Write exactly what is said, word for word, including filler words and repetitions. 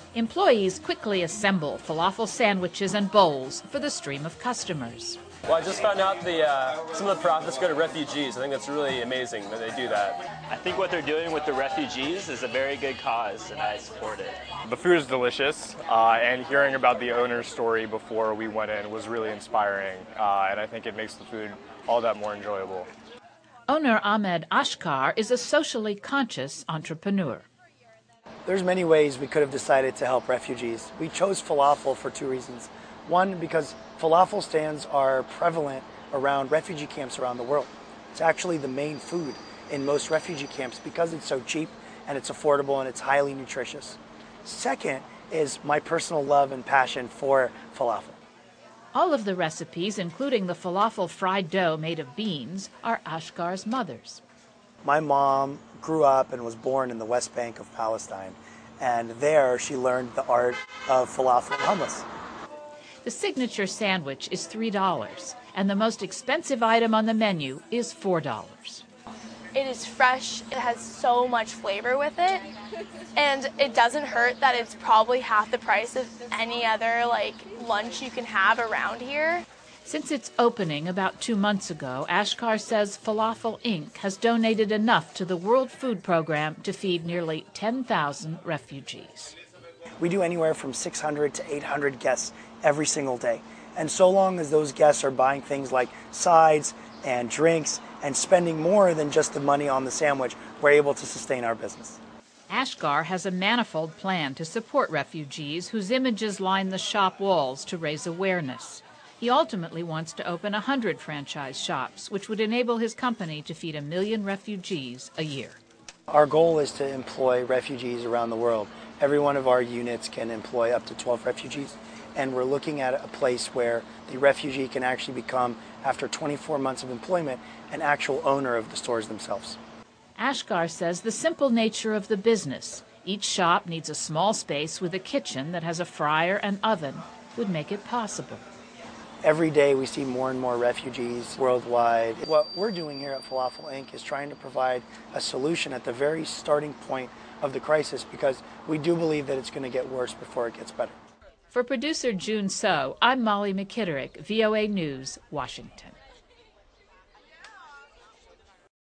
Employees quickly assemble falafel sandwiches and bowls for the stream of customers. Well, I just found out the uh, some of the profits go to refugees. I think that's really amazing that they do that. I think what they're doing with the refugees is a very good cause, and I support it. The food is delicious, uh, and hearing about the owner's story before we went in was really inspiring, uh, and I think it makes the food all that more enjoyable. Owner Ahmed Ashkar is a socially conscious entrepreneur. There's many ways we could have decided to help refugees. We chose falafel for two reasons. One, because falafel stands are prevalent around refugee camps around the world. It's actually the main food in most refugee camps because it's so cheap and it's affordable and it's highly nutritious. Second is my personal love and passion for falafel. All of the recipes, including the falafel fried dough made of beans, are Ashkar's mother's. My mom grew up and was born in the West Bank of Palestine, and there she learned the art of falafel and hummus. The signature sandwich is three dollars, and the most expensive item on the menu is four dollars. It is fresh, it has so much flavor with it, and it doesn't hurt that it's probably half the price of any other like lunch you can have around here. Since its opening about two months ago, Ashkar says Falafel Incorporated has donated enough to the World Food Program to feed nearly ten thousand refugees. We do anywhere from six hundred to eight hundred guests every single day. And so long as those guests are buying things like sides and drinks and spending more than just the money on the sandwich, we're able to sustain our business. Ashkar has a manifold plan to support refugees whose images line the shop walls to raise awareness. He ultimately wants to open one hundred franchise shops, which would enable his company to feed a million refugees a year. Our goal is to employ refugees around the world. Every one of our units can employ up to twelve refugees, and we're looking at a place where the refugee can actually become, after twenty-four months of employment, an actual owner of the stores themselves. Ashkar says the simple nature of the business, each shop needs a small space with a kitchen that has a fryer and oven, would make it possible. Every day we see more and more refugees worldwide. What we're doing here at Falafel Incorporated is trying to provide a solution at the very starting point of the crisis, because we do believe that it's going to get worse before it gets better. For producer June So, I'm Molly McKitterick, V O A News, Washington.